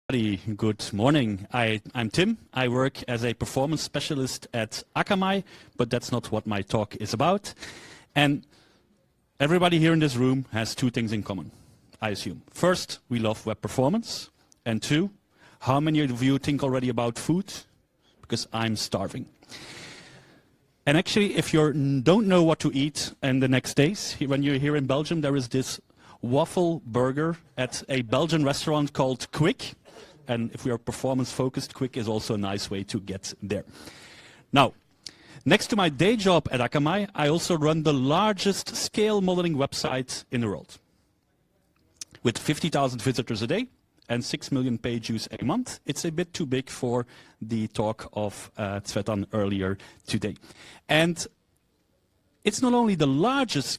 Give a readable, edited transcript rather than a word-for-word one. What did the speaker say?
Good morning. I'm Tim. I work as a performance specialist at Akamai, but that's not what my talk is about. And everybody here in this room has two things in common, I assume. First, we love web performance. And two, how many of you think already about food? Because I'm starving. And actually, if you don't know what to eat in the next days, when you're here in Belgium, there is this waffle burger at a Belgian restaurant called Quick. And if we are performance-focused, Quick is also a nice way to get there. Now, next to my day job at Akamai, I also run the largest scale modeling website in the world, with 50,000 visitors a day and 6 million page views a month. It's a bit too big for the talk of Tsvetan earlier today. And it's not only the largest